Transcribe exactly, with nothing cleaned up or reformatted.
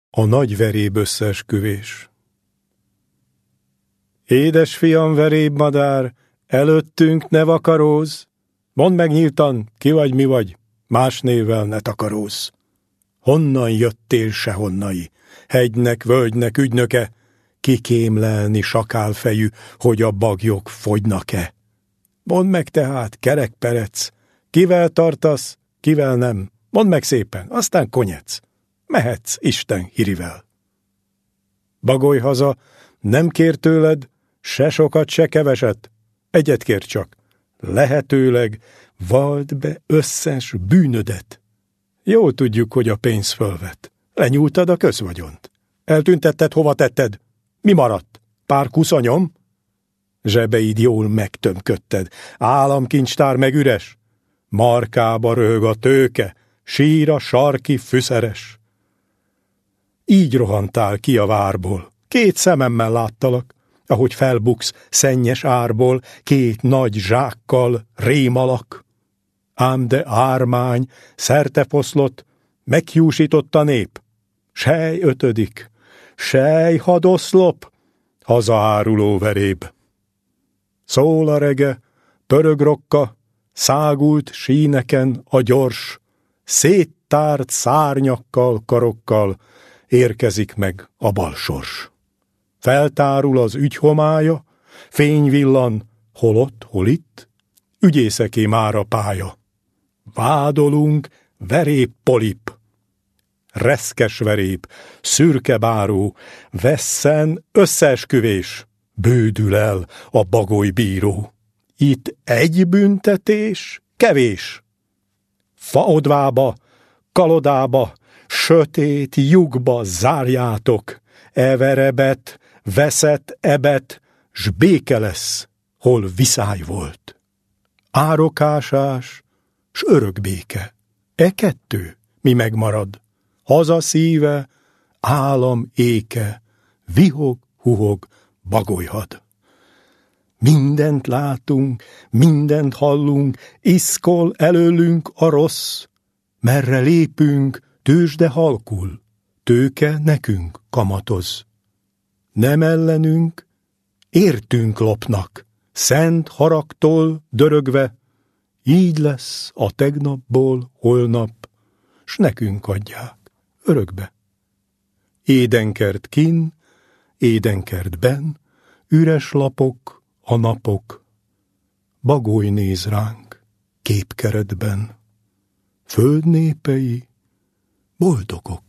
A nagy veréb összeesküvés. Édes fiam, verébmadár, előttünk ne vakarózz, mondd meg nyíltan, ki vagy, mi vagy, más névvel ne takarózz. Honnan jöttél sehonnai, hegynek, völgynek ügynöke, kikémlelni sakálfejű, hogy a bagyok fogynak-e? Mondd meg tehát, kerekperec, kivel tartasz, kivel nem, mondd meg szépen, aztán konyec, mehetsz Isten hirivel. Bagoly haza, nem kér tőled se sokat, se keveset, egyet kér csak, lehetőleg vald be összes bűnödet. Jól tudjuk, hogy a pénz fölvet. Lenyúltad a közvagyont. Eltüntetted, hova tetted? Mi maradt? Pár kuszanyom? Zsebeid jól megtömködted. Államkincstár meg üres. Markába röhög a tőke, sír a sarki fűszeres. Így rohantál ki a várból. Két szememmel láttalak, ahogy felbuksz szennyes árból, két nagy zsákkal rémalak. Ám de ármány, szertefoszlott, meghjúsított a nép. Sej ötödik, sej hadoszlop, hazaáruló veréb. Szól a rege, pörög rokka, szágult síneken a gyors, széttárt szárnyakkal, karokkal érkezik meg a balsors. Feltárul az ügy homája, fény villan, hol ott, hol itt, ügyészeké már a pálya. Vádolunk, veréb polip, reszkes veréb, szürke báró, vesszen összeesküvés, bődül el a bagoly bíró. Itt egy büntetés, kevés. Faodvába, kalodába, sötét lyukba zárjátok, everebet, veszett ebet, s béke lesz, hol viszály volt. Árokásás, s örök béke. E kettő mi megmarad. Haza szíve, állam éke, vihog, huhog, bagolyhad. Mindent látunk, mindent hallunk, iszkol előlünk a rossz. Merre lépünk, tőzsde halkul, tőke nekünk kamatoz. Nem ellenünk, értünk lopnak, szent haragtól dörögve, így lesz a tegnapból holnap, s nekünk adják örökbe. Édenkert kin, édenkert ben, üres lapok a napok, bagoly néz ránk képkeretben, föld népei boldogok.